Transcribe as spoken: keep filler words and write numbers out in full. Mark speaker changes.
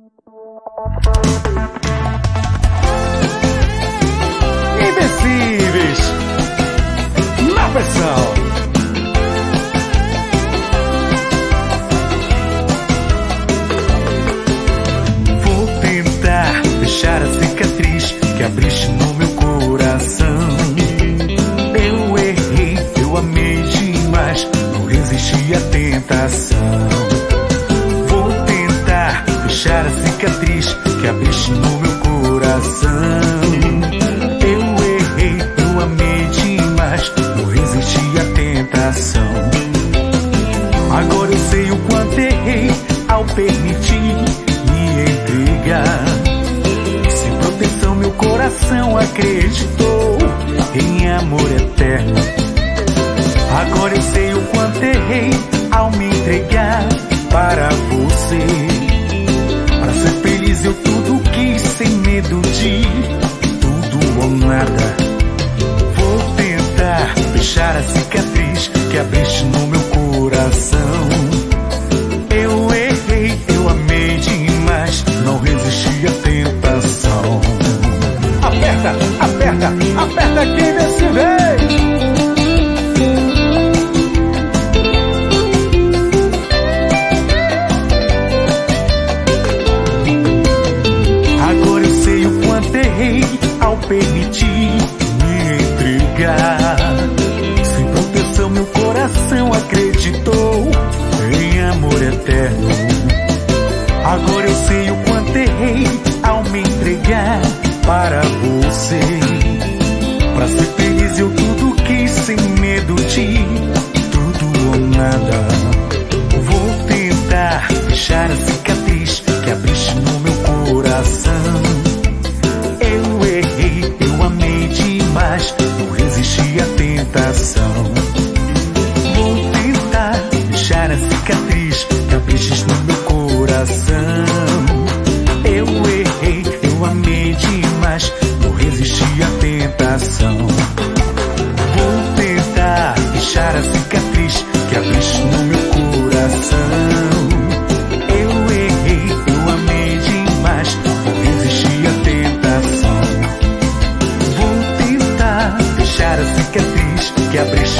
Speaker 1: Invencíveis na pressão. Vou tentar deixar a cicatriz que abriste no meu coração. Eu errei, eu amei demais, não resisti à tentação. Vou tentar deixar a cicatriz que abriste no meu coração. Agora eu sei o quanto errei ao permitir me entregar. Sem proteção meu coração acreditou em amor eterno. Agora eu sei o quanto errei ao me entregar para você. Para ser feliz eu tudo quis sem medo de tudo ou nada. Vou tentar fechar a cicatriz que abriste no meu coração. Eu errei, eu amei demais, não resisti à tentação. Aperta, aperta, aperta que Invencíveis. Agora eu sei o quanto errei ao permitir me entregar. Sem proteção meu coração acreditou em amor eterno. Agora eu sei o quanto errei ao me entregar para você. Pra ser feliz eu tudo quis sem medo de tudo ou nada. Vou tentar fechar a cicatriz que abriste no meu coração. Eu errei, eu amei demais, não resisti à tentação. Vou tentar deixar a cicatriz que abriste no meu coração. Eu errei, eu amei demais, não resisti à tentação. Vou tentar deixar a cicatriz que abriste no meu coração. Eu errei, eu amei demais, não resisti à tentação. Vou tentar deixar a cicatriz que abriste